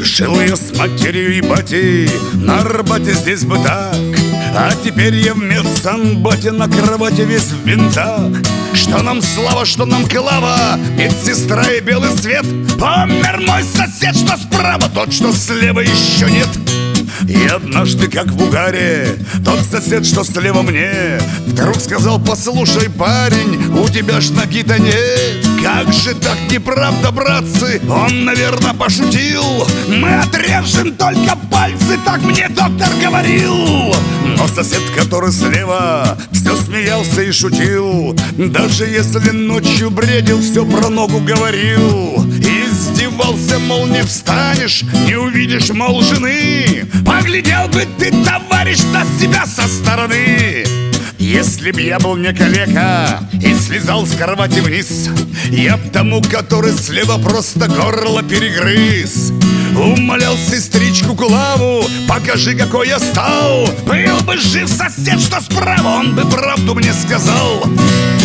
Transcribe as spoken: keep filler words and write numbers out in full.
Жил я с матерью и батей на Арбате, здесь бы так. А теперь я в медсанбате, на кровати весь в бинтах. Что нам слава, что нам клава, медсестра и белый свет. Помер мой сосед, что справа, тот, что слева, еще нет. И однажды, как в угаре, тот сосед, что слева мне, вдруг сказал: послушай, парень, у тебя ж ноги-то нет. Как же так, неправда, братцы? Он, наверное, пошутил. Мы отрежем только пальцы, так мне доктор говорил. Но сосед, который слева, все смеялся и шутил. Даже если ночью бредил, все про ногу говорил. И издевался, мол, не встанешь, не увидишь, мол, жены. Поглядел бы ты, товарищ, на себя со стороны. Если б я был не калека и слезал с кровати вниз, я б тому, который слева, просто горло перегрыз. Умолял сестричку Клаву: покажи, какой я стал. Был бы жив сосед, что справа, он бы правду мне сказал.